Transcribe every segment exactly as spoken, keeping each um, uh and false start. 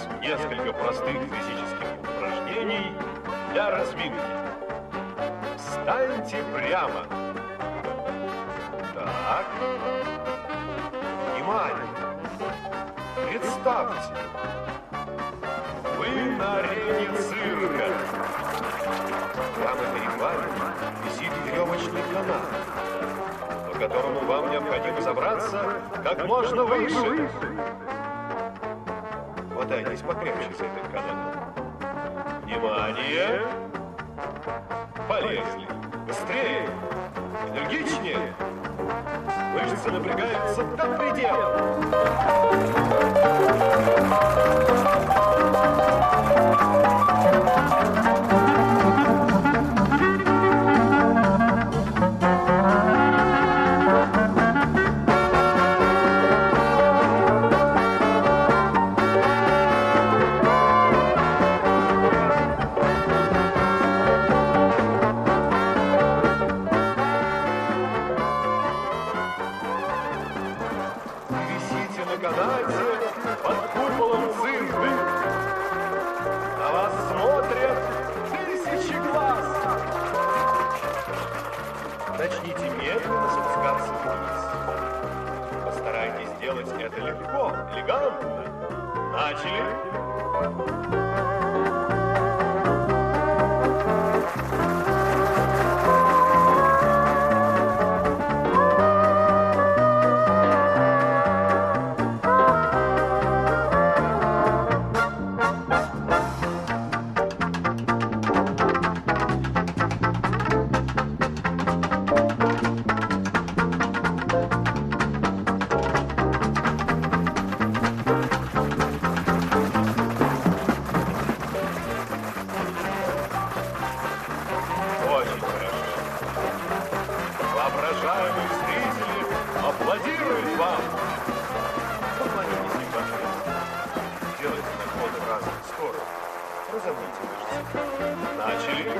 вас несколько простых физических упражнений для разминки. Встаньте прямо. Так. Внимание. Представьте, вы на арене цирка. Прямо перед вами висит веревочный канат, по которому вам необходимо забраться как можно выше. Хватайтесь покрепче за этот канат. Внимание! Полезли. Быстрее! Энергичнее! Мышцы напрягаются до предела. Начните медленно спускаться вниз. Постарайтесь сделать это легко, элегантно. Начали. Воображаемые зрители аплодируют вам. Поклонитесь непосредственно. Делайте наклоны в разные стороны. Разомните мышцы. Начали.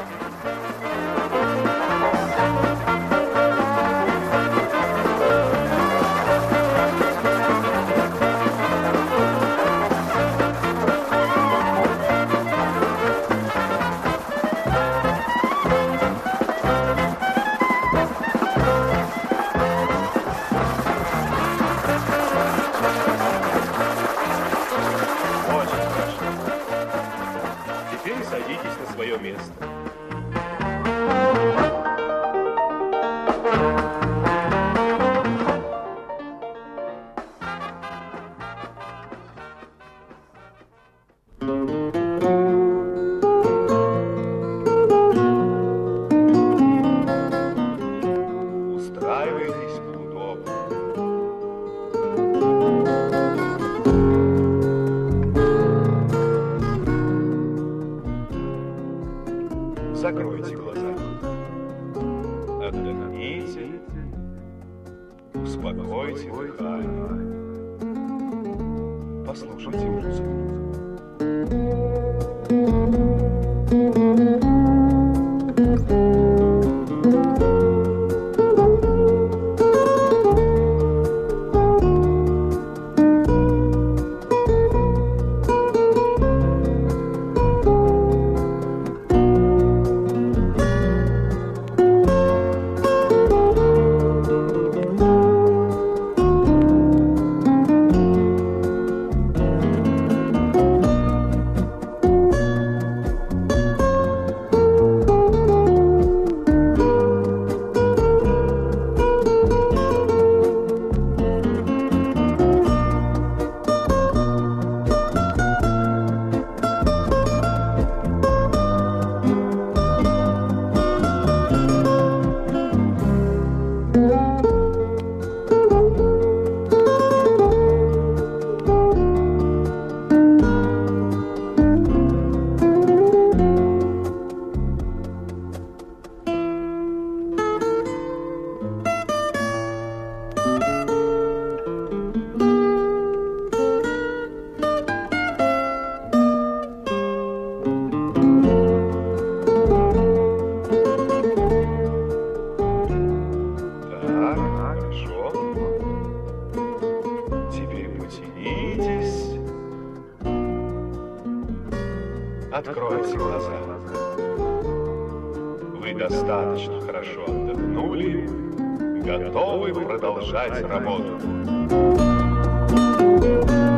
Садитесь на свое место. Устраивайтесь удобно. Закройте глаза. Отдохните. Успокойте дыхание. Послушайте музыку. Откройте глаза. Вы достаточно хорошо отдохнули, готовы продолжать работу.